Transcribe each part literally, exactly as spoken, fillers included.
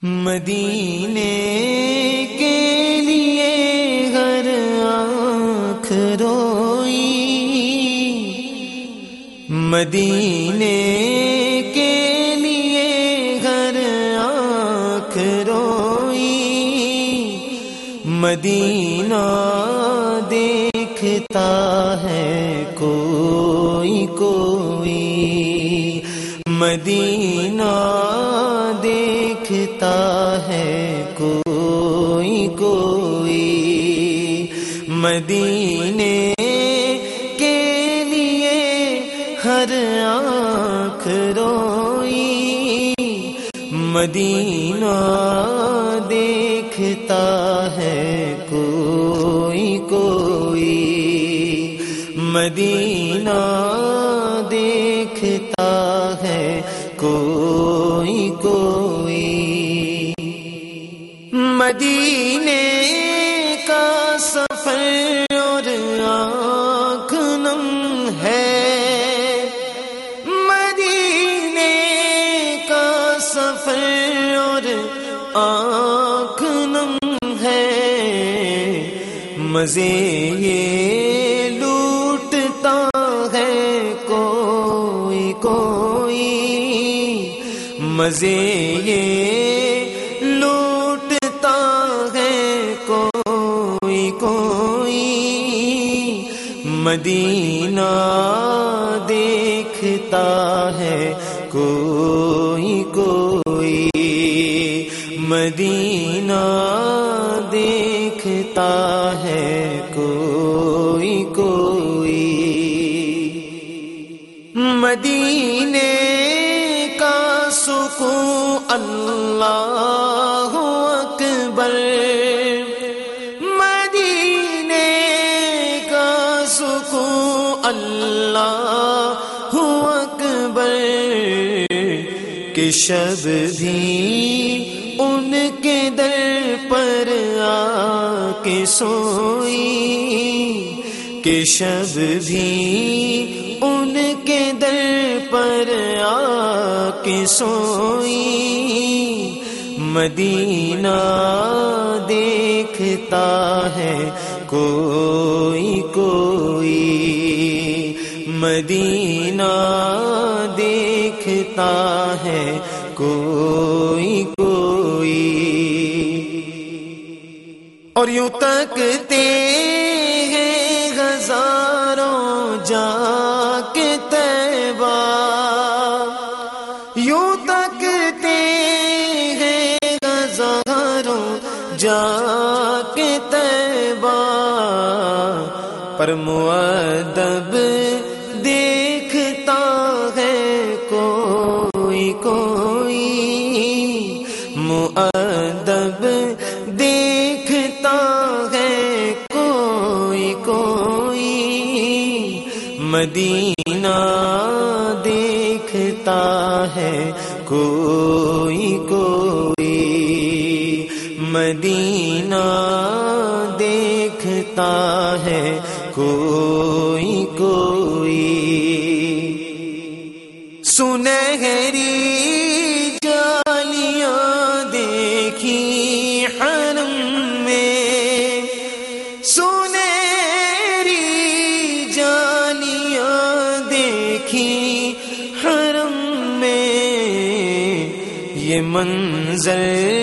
مدینے کے لیے ہر آنکھ روئی، مدینے کے لیے ہر آنکھ روئی، مدینہ دیکھتا ہے کوئی کوئی، مدینہ دیکھتا ہے کوئی کوئی، مدینے کے لیے ہر آنکھ روئی، مدینہ دیکھتا ہے کوئی کوئی، مدینہ دیکھتا ہے کوئی کوئی۔ مدینے کا سفر اور آنکھ نم ہے، مدینے کا سفر اور آنکھ نم ہے، مزے یہ لوٹتا ہے کوئی کوئی، مزے یہ لوٹتا ہے کوئی کوئی، مدینہ دیکھتا ہے کوئی کوئی، مدینہ دیکھتا ہے کوئی کوئی۔ مدینے کا سکون اللہ اکبر، مدینے کا سکون اللہ اکبر، کہ شب بھی ان کے در پر آ کے سوئی، کہ شب بھی ان کے در پر آ کے سوئی، مدینہ دیکھتا ہے کوئی کوئی، مدینہ دیکھتا ہے کوئی کوئی، اور یوں تکتے ہیں ہزاروں جا کے طیبہ، یوں تکتے ہیں ہزاروں جا کے طیبہ، پر مؤدب دیکھتا ہے کوئی کوئی، مؤدب دیکھتا ہے کوئی کوئی، مدینہ دیکھتا ہے کوئی کوئی، مدینہ دیکھتا ہے کوئی کوئی۔ سنہری جالیاں دیکھی حرم میں، سنہری جالیاں دیکھی حرم میں، یہ منظر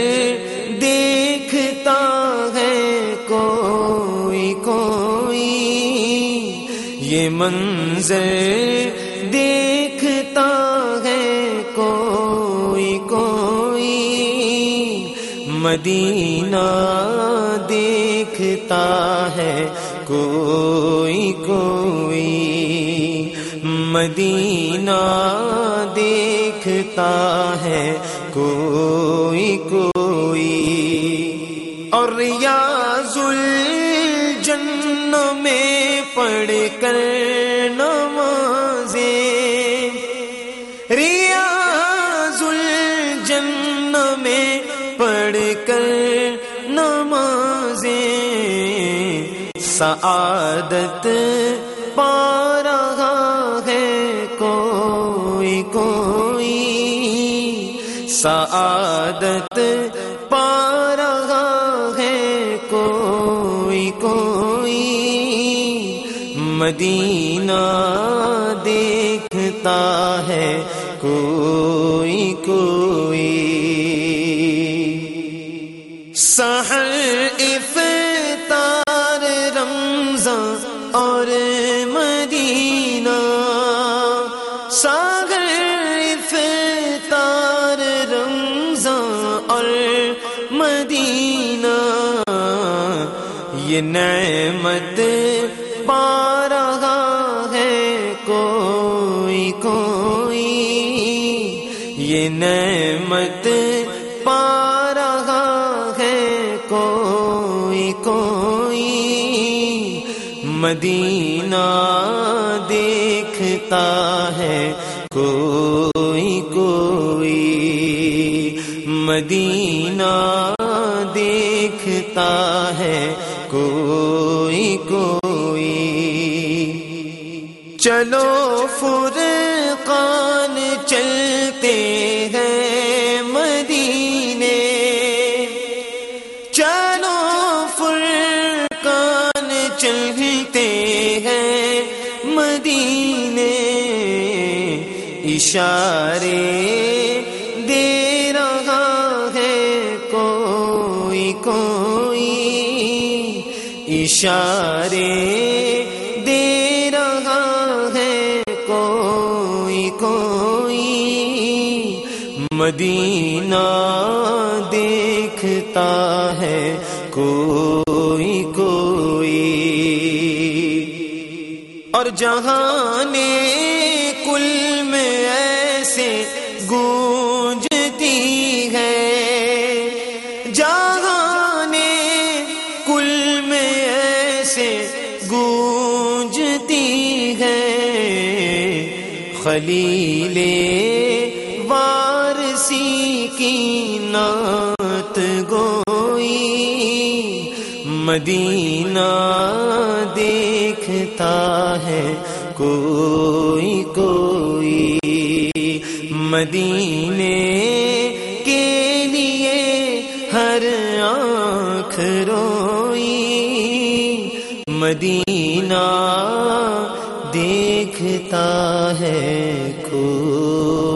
دیکھتا ہے کوئی کوئی، یہ منظر دیکھتا ہے کوئی کوئی، مدینہ دیکھتا ہے کوئی کوئی، مدینہ دیکھتا ہے کوئی کوئی، اور ریاض الجنہ میں پڑھ کر نمازیں، ریاض الجنہ میں پڑھ کر نمازیں، سعادت پا رہا ہے کوئی کوئی، سعادت سعادت پا رہا ہے کوئی کوئی، مدینہ دیکھتا ہے کوئی کوئی۔ سحر افطار رمضان اور مدینہ، سحر افطار رمضان اور مدینہ، یہ نعمت پا رہا ہے کوئی کوئی، یہ نعمت پا رہا ہے کوئی کوئی، مدینہ دیکھتا ہے کوئی کوئی، مدینہ دیکھتا ہے کوئی کوئی۔ چلو فرقان چلتے ہیں مدینے، چلو فرقان چلتے ہیں مدینے، اشارے دے رہا ہے کوئی کوئی، اشارے دے رہا ہے کوئی کوئی، مدینہ دیکھتا ہے کوئی کوئی۔ اور جہاں کل میں ایسے گونجتی ہے، جہاں کل میں ایسے گونجتی ہے، خلیل وارسی کی نعت گوئی، مدینہ دیکھتا ہے کوئی کوئی، مدینے کے لیے ہر آنکھ روئی، مدینہ دیکھتا ہے کوئی